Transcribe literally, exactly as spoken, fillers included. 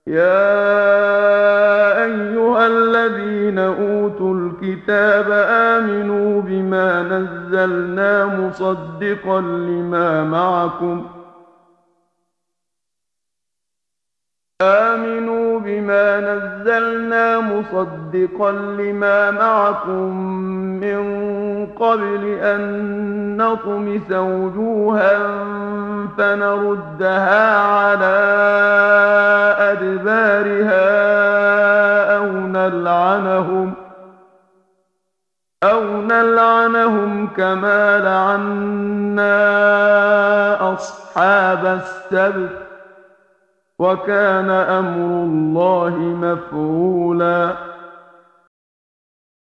يا أيها الذين أوتوا الكتاب آمنوا بما نزلنا مصدقا لما معكم آمنوا بما نزلنا مصدقا لما معكم من قبل أن نطمس وجوها فنردها على أدبارها أو نلعنهم أو نلعنهم كما لعنا أصحاب السبت وكان أمر الله مفعولا